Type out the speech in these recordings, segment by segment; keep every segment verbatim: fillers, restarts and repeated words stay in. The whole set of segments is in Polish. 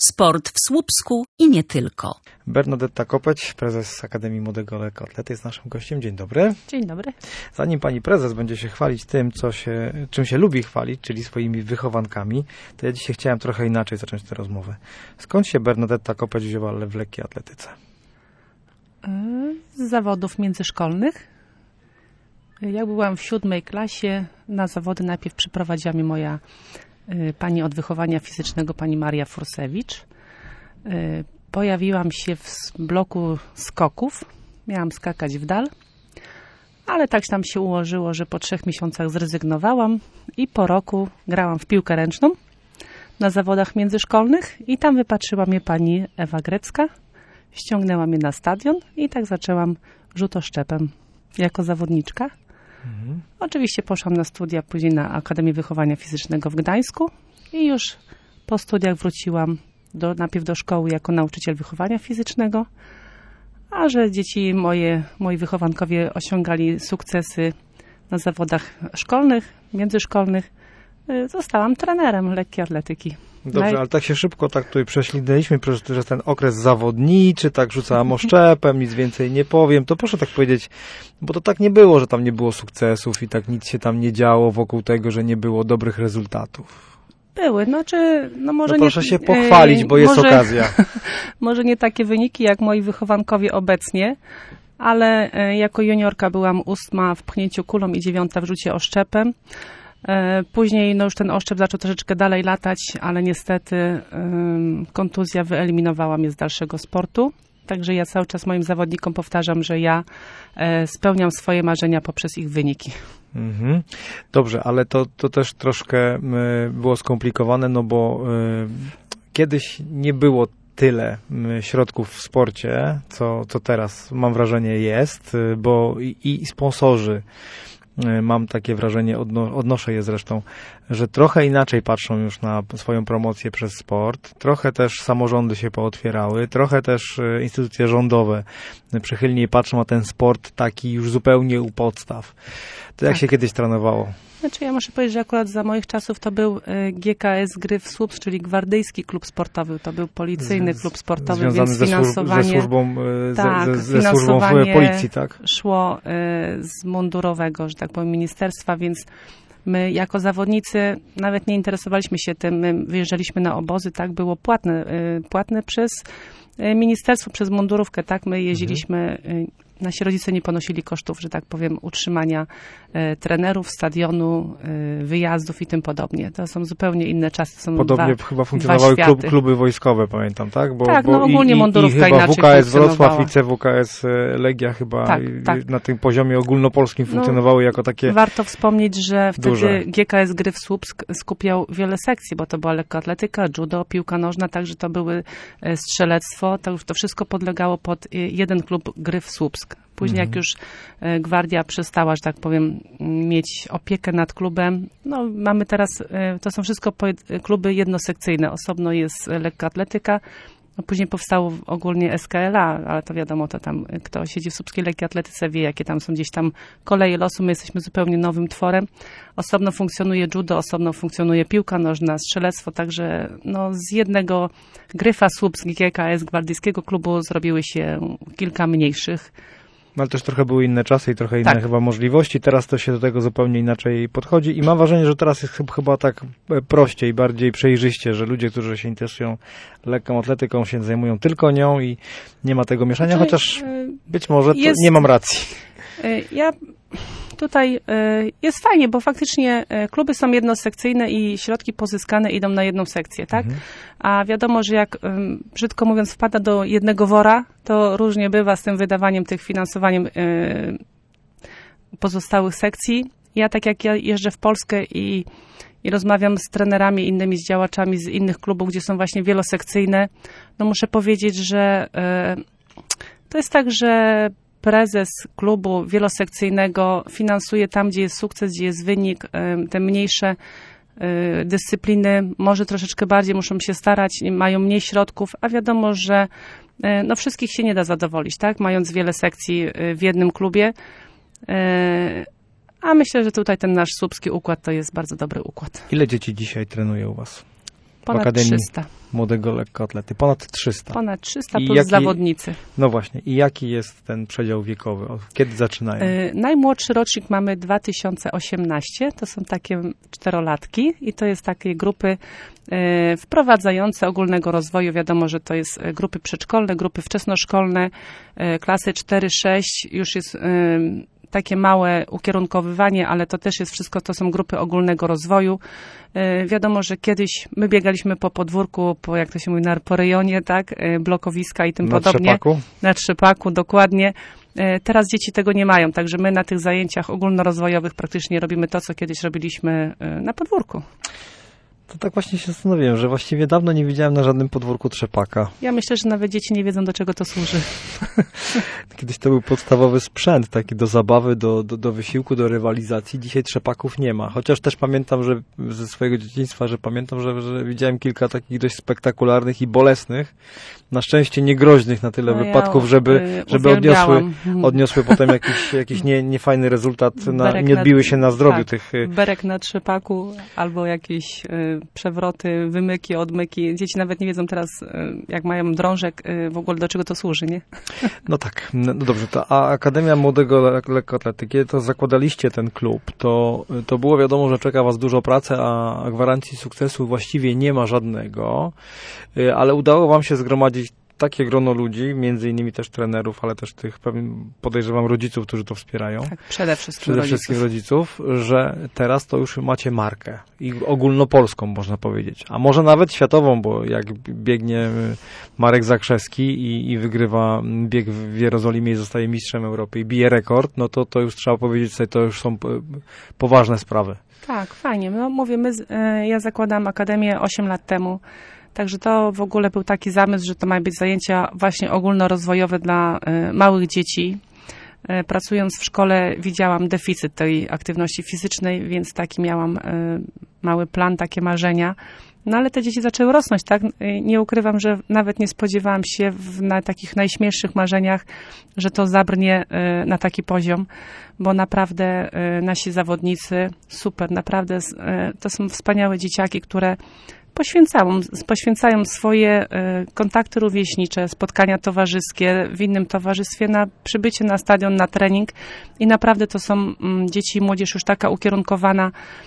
sport w Słupsku i nie tylko. Bernadetta Kopeć, prezes Akademii Młodego Lekkoatlety jest naszym gościem. Dzień dobry. Dzień dobry. Zanim pani prezes będzie się chwalić tym, co się, czym się lubi chwalić, czyli swoimi wychowankami, to ja dzisiaj chciałem trochę inaczej zacząć tę rozmowę. Skąd się Bernadetta Kopeć wzięła w lekkiej atletyce? Z zawodów międzyszkolnych. Jak byłam w siódmej klasie, na zawody najpierw przyprowadziła mnie moja y, pani od wychowania fizycznego, pani Maria Fursewicz. Y, pojawiłam się w bloku skoków. Miałam skakać w dal, ale tak tam się ułożyło, że po trzech miesiącach zrezygnowałam i po roku grałam w piłkę ręczną na zawodach międzyszkolnych i tam wypatrzyła mnie pani Ewa Grecka. Ściągnęła mnie na stadion i tak zaczęłam rzutoszczepem jako zawodniczka. Mhm. Oczywiście poszłam na studia później na Akademię Wychowania Fizycznego w Gdańsku i już po studiach wróciłam do, najpierw do szkoły jako nauczyciel wychowania fizycznego, a że dzieci moje, moi wychowankowie osiągali sukcesy na zawodach szkolnych, międzyszkolnych, zostałam trenerem lekkiej atletyki. Dobrze, ale tak się szybko tak tutaj prześlizgnęliśmy przez ten okres zawodniczy, tak rzucałam oszczepem, nic więcej nie powiem. To proszę tak powiedzieć, bo to tak nie było, że tam nie było sukcesów i tak nic się tam nie działo wokół tego, że nie było dobrych rezultatów. Były, znaczy, no może no proszę nie... się pochwalić, bo jest może, okazja. Może nie takie wyniki jak moi wychowankowie obecnie, ale jako juniorka byłam ósma w pchnięciu kulą i dziewiąta w rzucie oszczepem. Później no już ten oszczep zaczął troszeczkę dalej latać, ale niestety um, kontuzja wyeliminowała mnie z dalszego sportu. Także ja cały czas moim zawodnikom powtarzam, że ja e, spełniam swoje marzenia poprzez ich wyniki. Mhm. Dobrze, ale to, to też troszkę y, było skomplikowane, no bo y, kiedyś nie było tyle y, środków w sporcie, co, co teraz mam wrażenie jest, y, bo i, i sponsorzy, mam takie wrażenie, odno, odnoszę je zresztą, że trochę inaczej patrzą już na swoją promocję przez sport. Trochę też samorządy się pootwierały, trochę też instytucje rządowe przychylniej patrzą na ten sport taki już zupełnie u podstaw. To jak tak się kiedyś trenowało? Znaczy ja muszę powiedzieć, że akurat za moich czasów to był G K S Gryf Słupsk, czyli Gwardyjski Klub Sportowy. To był policyjny klub sportowy, związany więc ze finansowanie... Ze służbą, tak, ze, ze służbą policji, tak? Szło z mundurowego, że tak powiem, ministerstwa, więc my jako zawodnicy nawet nie interesowaliśmy się tym. My wyjeżdżaliśmy na obozy, tak, było płatne, płatne przez ministerstwo, przez mundurówkę, tak, my jeździliśmy... Mhm. Nasi rodzice nie ponosili kosztów, że tak powiem, utrzymania e, trenerów, stadionu, e, wyjazdów i tym podobnie. To są zupełnie inne czasy. Są Podobnie dwa, chyba funkcjonowały dwa klub, kluby wojskowe, pamiętam, tak? Bo, tak, bo no ogólnie i, mundurówka i chyba inaczej W K S funkcjonowała. Wrocław i C W K S Legia chyba tak, tak. na tym poziomie ogólnopolskim funkcjonowały no, jako takie warto wspomnieć, że wtedy duże. G K S Gryf Słupsk skupiał wiele sekcji, bo to była lekkoatletyka, judo, piłka nożna, także to były strzelectwo. To, to wszystko podlegało pod jeden klub Gryf Słupsk. Później jak już Gwardia przestała, że tak powiem, mieć opiekę nad klubem, no mamy teraz, to są wszystko kluby jednosekcyjne. Osobno jest lekkoatletyka, no później powstało ogólnie S K L A, ale to wiadomo, to tam kto siedzi w słupskiej lekkiej atletyce wie, jakie tam są gdzieś tam koleje losu. My jesteśmy zupełnie nowym tworem. Osobno funkcjonuje judo, osobno funkcjonuje piłka nożna, strzelectwo, także no z jednego Gryfa Słupsk G K S Gwardyjskiego klubu zrobiły się kilka mniejszych. No ale też trochę były inne czasy i trochę inne tak. chyba możliwości. Teraz to się do tego zupełnie inaczej podchodzi i mam wrażenie, że teraz jest chyba tak prościej, bardziej przejrzyście, że ludzie, którzy się interesują lekką atletyką, się zajmują tylko nią i nie ma tego mieszania, znaczy, chociaż być może jest, nie mam racji. Ja tutaj jest fajnie, bo faktycznie kluby są jednosekcyjne i środki pozyskane idą na jedną sekcję, tak? Mhm. A wiadomo, że jak, brzydko mówiąc, wpada do jednego wora, to różnie bywa z tym wydawaniem, tych finansowaniem pozostałych sekcji. Ja tak jak ja jeżdżę w Polskę i, i rozmawiam z trenerami innymi, z działaczami z innych klubów, gdzie są właśnie wielosekcyjne, no muszę powiedzieć, że to jest tak, że prezes klubu wielosekcyjnego finansuje tam, gdzie jest sukces, gdzie jest wynik, te mniejsze dyscypliny może troszeczkę bardziej muszą się starać, mają mniej środków, a wiadomo, że no wszystkich się nie da zadowolić, tak? Mając wiele sekcji w jednym klubie. A myślę, że tutaj ten nasz słupski układ to jest bardzo dobry układ. Ile dzieci dzisiaj trenuje u was? Ponad w Akademii trzysta. Młodego Lekkoatlety? Ponad trzysta. Ponad trzysta I plus jaki, zawodnicy. No właśnie. I jaki jest ten przedział wiekowy? Kiedy zaczynają? Yy, najmłodszy rocznik mamy dwa tysiące osiemnaście. To są takie czterolatki i to jest takie grupy yy, wprowadzające ogólnego rozwoju. Wiadomo, że to jest grupy przedszkolne, grupy wczesnoszkolne, yy, klasy cztery sześć. Już jest... Yy, takie małe ukierunkowywanie, ale to też jest wszystko, to są grupy ogólnego rozwoju. Yy, wiadomo, że kiedyś my biegaliśmy po podwórku, po, jak to się mówi, po rejonie, tak, yy, blokowiska i tym na podobnie. Trzepaku? Na Trzepaku, dokładnie. Yy, teraz dzieci tego nie mają, także my na tych zajęciach ogólnorozwojowych praktycznie robimy to, co kiedyś robiliśmy yy, na podwórku. To tak właśnie się zastanowiłem, że właściwie dawno nie widziałem na żadnym podwórku trzepaka. Ja myślę, że nawet dzieci nie wiedzą, do czego to służy. Kiedyś to był podstawowy sprzęt, taki do zabawy, do, do, do wysiłku, do rywalizacji. Dzisiaj trzepaków nie ma. Chociaż też pamiętam, że ze swojego dzieciństwa, że pamiętam, że, że widziałem kilka takich dość spektakularnych i bolesnych, na szczęście niegroźnych na tyle No wypadków, ja, żeby, y, żeby odniosły, Mhm. odniosły potem jakiś, jakiś nie, niefajny rezultat, na, Berek nie odbiły na- się na zdrowiu tak, tych... y, Berek na trzepaku albo jakieś y, przewroty, wymyki, odmyki. Dzieci nawet nie wiedzą teraz, y, jak mają drążek, y, w ogóle do czego to służy, nie? No tak, no dobrze, to, a Akademia Młodego Lek- Lekkoatletyki, kiedy to zakładaliście ten klub, to, to było wiadomo, że czeka was dużo pracy, a gwarancji sukcesu właściwie nie ma żadnego, y, ale udało wam się zgromadzić takie grono ludzi, między innymi też trenerów, ale też tych, pewnie podejrzewam, rodziców, którzy to wspierają. Tak, przede wszystkim Przede rodziców. wszystkim rodziców, że teraz to już macie markę i ogólnopolską, można powiedzieć, a może nawet światową, bo jak biegnie Marek Zakrzewski i, i wygrywa bieg w Jerozolimie i zostaje mistrzem Europy i bije rekord, no to to już trzeba powiedzieć sobie, to już są poważne sprawy. Tak, fajnie. No mówię, my, z- e, ja zakładam Akademię osiem lat temu, także to w ogóle był taki zamysł, że to mają być zajęcia właśnie ogólnorozwojowe dla e, małych dzieci. E, Pracując w szkole widziałam deficyt tej aktywności fizycznej, więc taki miałam e, mały plan, takie marzenia. No ale te dzieci zaczęły rosnąć, tak? E, Nie ukrywam, że nawet nie spodziewałam się w, na takich najśmielszych marzeniach, że to zabrnie e, na taki poziom, bo naprawdę e, nasi zawodnicy, super, naprawdę e, to są wspaniałe dzieciaki, które poświęcają, poświęcają swoje e, kontakty rówieśnicze, spotkania towarzyskie w innym towarzystwie na przybycie na stadion, na trening i naprawdę to są mm, dzieci i młodzież już taka ukierunkowana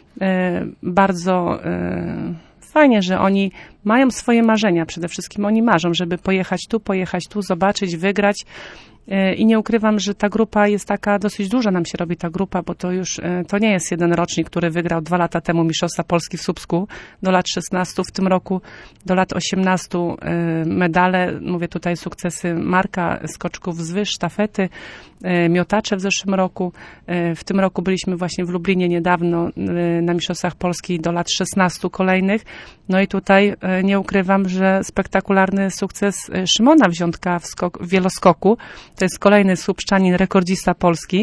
e, bardzo e, fajnie, że oni mają swoje marzenia, przede wszystkim oni marzą, żeby pojechać tu, pojechać tu, zobaczyć, wygrać. E, I nie ukrywam, że ta grupa jest taka, dosyć duża nam się robi ta grupa, bo to już, e, to nie jest jeden rocznik, który wygrał dwa lata temu Mistrzostwa Polski w Słupsku do lat szesnastu, w tym roku do lat osiemnastu e, medale, mówię tutaj sukcesy Marka, skoczków wzwyż, sztafety, e, miotacze w zeszłym roku. E, w tym roku byliśmy właśnie w Lublinie niedawno e, na Mistrzostwach Polski do lat szesnastu kolejnych. No i tutaj e, nie ukrywam, że spektakularny sukces e, Szymona Wziątka w, skok, w wieloskoku. To jest kolejny słupszczanin, rekordzista Polski.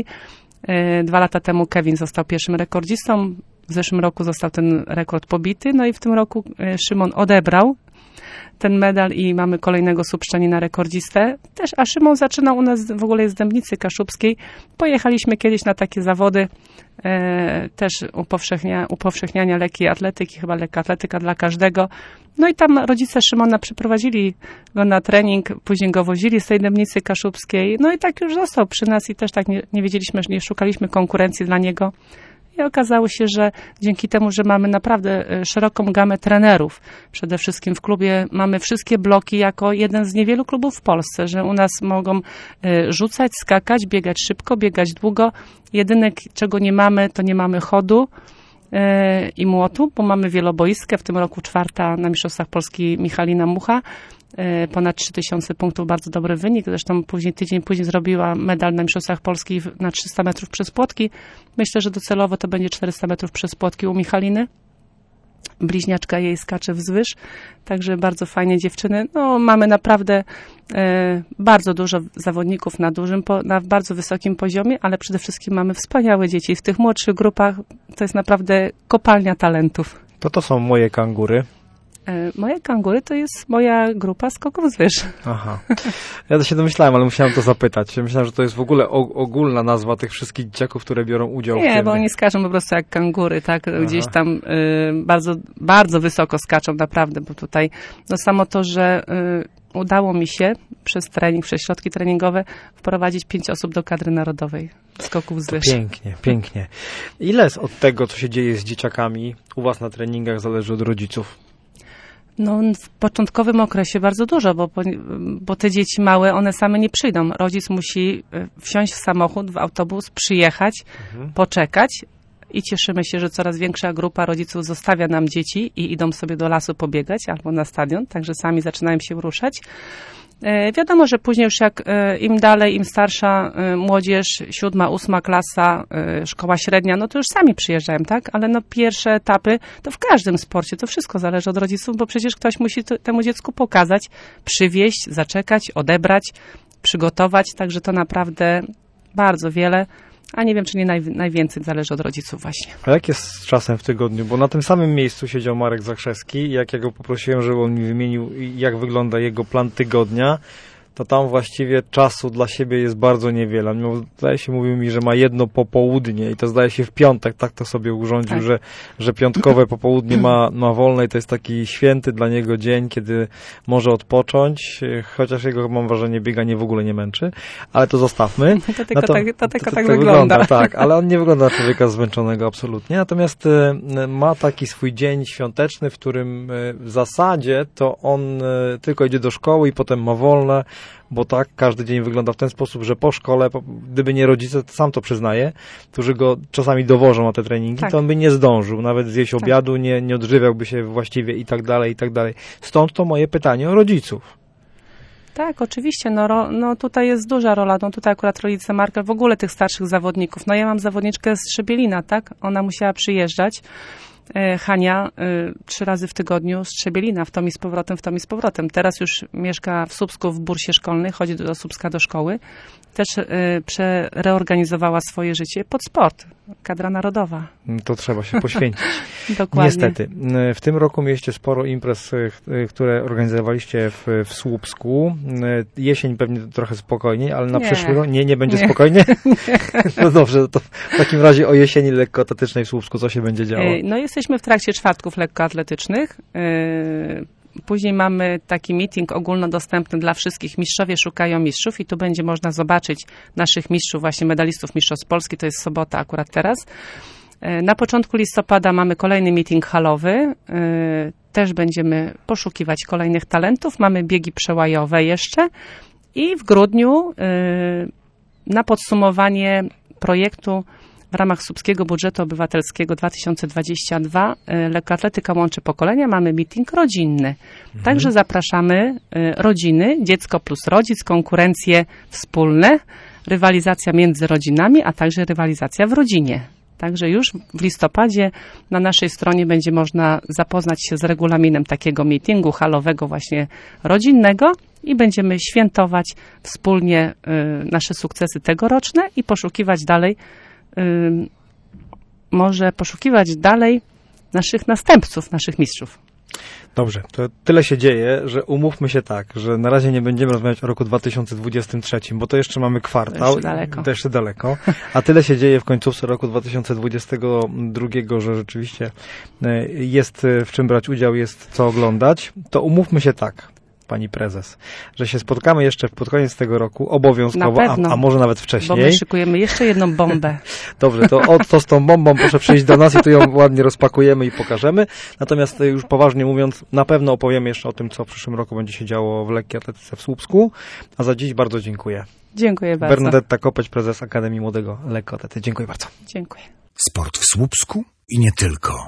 E, Dwa lata temu Kevin został pierwszym rekordzistą. W zeszłym roku został ten rekord pobity. No i w tym roku e, Szymon odebrał ten medal i mamy kolejnego słupszczanina rekordzistę. Też, a Szymon zaczynał u nas, w ogóle jest z Dębnicy Kaszubskiej. Pojechaliśmy kiedyś na takie zawody, e, też upowszechnia, upowszechniania lekkiej atletyki, chyba lekka atletyka dla każdego. No i tam rodzice Szymona przyprowadzili go na trening, później go wozili z tej Dębnicy Kaszubskiej. No i tak już został przy nas i też tak nie, nie wiedzieliśmy, nie szukaliśmy konkurencji dla niego. I okazało się, że dzięki temu, że mamy naprawdę e, szeroką gamę trenerów, przede wszystkim w klubie mamy wszystkie bloki jako jeden z niewielu klubów w Polsce, że u nas mogą e, rzucać, skakać, biegać szybko, biegać długo. Jedyne, czego nie mamy, to nie mamy chodu e, i młotu, bo mamy wieloboiskę, w tym roku czwarta na Mistrzostwach Polski Michalina Mucha. E, Ponad trzy tysiące punktów, bardzo dobry wynik. Zresztą później, tydzień później zrobiła medal na Mistrzostwach Polski w- na trzysta metrów przez płotki. Myślę, że docelowo to będzie czterysta metrów przez płotki u Michaliny. Bliźniaczka jej skacze wzwyż, także bardzo fajnie dziewczyny. No, mamy naprawdę e, bardzo dużo zawodników na dużym, po, na bardzo wysokim poziomie, ale przede wszystkim mamy wspaniałe dzieci. W tych młodszych grupach to jest naprawdę kopalnia talentów. To to są moje kangury. Moje kangury to jest moja grupa skoków z wyż. Aha. Ja to się domyślałem, ale musiałem to zapytać. Myślałem, że to jest w ogóle ogólna nazwa tych wszystkich dzieciaków, które biorą udział Nie, w tym. bo oni skaczą po prostu jak kangury, tak? Gdzieś Aha. tam y, bardzo, bardzo wysoko skaczą naprawdę, bo tutaj no samo to, że y, udało mi się przez trening, przez środki treningowe wprowadzić pięć osób do kadry narodowej skoków z wyż. Pięknie, pięknie. Ile od tego, co się dzieje z dzieciakami u was na treningach, zależy od rodziców? No, w początkowym okresie bardzo dużo, bo, bo te dzieci małe, one same nie przyjdą. Rodzic musi wsiąść w samochód, w autobus, przyjechać, mhm. poczekać i cieszymy się, że coraz większa grupa rodziców zostawia nam dzieci i idą sobie do lasu pobiegać albo na stadion, także sami zaczynają się ruszać. E, wiadomo, że później już jak e, im dalej, im starsza e, młodzież, siódma, ósma klasa, e, szkoła średnia, no to już sami przyjeżdżają, tak? Ale no pierwsze etapy, to w każdym sporcie, to wszystko zależy od rodziców, bo przecież ktoś musi to, temu dziecku pokazać, przywieźć, zaczekać, odebrać, przygotować, także to naprawdę bardzo wiele. A nie wiem, czy nie naj, najwięcej zależy od rodziców właśnie. A jak jest z czasem w tygodniu? Bo na tym samym miejscu siedział Marek Zakrzewski i jak ja go poprosiłem, żeby on mi wymienił, jak wygląda jego plan tygodnia, to tam właściwie czasu dla siebie jest bardzo niewiele. Mimo, zdaje się, mówił mi, że ma jedno popołudnie i to zdaje się w piątek, tak to sobie urządził, tak. że, że piątkowe popołudnie ma, ma wolne i to jest taki święty dla niego dzień, kiedy może odpocząć, chociaż jego, mam wrażenie, bieganie w ogóle nie męczy, ale to zostawmy. To tylko, no to, tak, to tylko to, tak to wygląda. wygląda. Tak, ale on nie wygląda na człowieka zmęczonego absolutnie, natomiast y, ma taki swój dzień świąteczny, w którym y, w zasadzie to on y, tylko idzie do szkoły i potem ma wolne, bo tak każdy dzień wygląda w ten sposób, że po szkole, po, gdyby nie rodzice, to sam to przyznaje, którzy go czasami dowożą na te treningi, tak. to on by nie zdążył, nawet zjeść tak. obiadu, nie, nie odżywiałby się właściwie i tak dalej, i tak dalej. Stąd to moje pytanie o rodziców. Tak, oczywiście, no, ro, no tutaj jest duża rola, no tutaj akurat rodzice Marka, w ogóle tych starszych zawodników. No ja mam zawodniczkę z Trzebielina, tak? Ona musiała przyjeżdżać. Hania y, trzy razy w tygodniu z Trzebielina, w tom i z powrotem, w tom i z powrotem. Teraz już mieszka w Słupsku w bursie szkolnej, chodzi do Słupska do szkoły. Też y, przereorganizowała swoje życie pod sport. Kadra narodowa. To trzeba się poświęcić. Dokładnie. Niestety. W tym roku mieliście sporo imprez, które organizowaliście w, w Słupsku. Jesień pewnie trochę spokojniej, ale na nie. przyszły rok nie, nie będzie nie. spokojnie? Nie. No dobrze, to w takim razie o jesieni lekkoatletycznej w Słupsku co się będzie działo? No jesteśmy w trakcie czwartków lekkoatletycznych. Później mamy taki meeting ogólnodostępny dla wszystkich. Mistrzowie szukają mistrzów i tu będzie można zobaczyć naszych mistrzów, właśnie medalistów Mistrzostw Polski. To jest sobota akurat teraz. Na początku listopada mamy kolejny meeting halowy. Też będziemy poszukiwać kolejnych talentów. Mamy biegi przełajowe jeszcze. I w grudniu na podsumowanie projektu w ramach Słupskiego Budżetu Obywatelskiego dwa tysiące dwudziesty drugi Lekkoatletyka łączy pokolenia, mamy meeting rodzinny. Mhm. Także zapraszamy rodziny, dziecko plus rodzic, konkurencje wspólne, rywalizacja między rodzinami, a także rywalizacja w rodzinie. Także już w listopadzie na naszej stronie będzie można zapoznać się z regulaminem takiego meetingu halowego właśnie rodzinnego i będziemy świętować wspólnie y, nasze sukcesy tegoroczne i poszukiwać dalej może poszukiwać dalej naszych następców, naszych mistrzów. Dobrze, to tyle się dzieje, że umówmy się tak, że na razie nie będziemy rozmawiać o roku dwa tysiące dwudziestym trzecim, bo to jeszcze mamy kwartał. To jeszcze daleko. To jeszcze daleko. A tyle się dzieje w końcówce roku dwa tysiące dwudziestego drugiego, że rzeczywiście jest w czym brać udział, jest co oglądać. To umówmy się tak, pani prezes, że się spotkamy jeszcze pod koniec tego roku, obowiązkowo, a, a może nawet wcześniej. Bo my szykujemy jeszcze jedną bombę. Dobrze, to od to z tą bombą proszę przyjść do nas i tu ją ładnie rozpakujemy i pokażemy. Natomiast już poważnie mówiąc, na pewno opowiemy jeszcze o tym, co w przyszłym roku będzie się działo w lekkiej atletyce w Słupsku. A za dziś bardzo dziękuję. Dziękuję bardzo. Bernadetta Kopeć, prezes Akademii Młodego Lekkoatlety. Dziękuję bardzo. Dziękuję. Sport w Słupsku i nie tylko.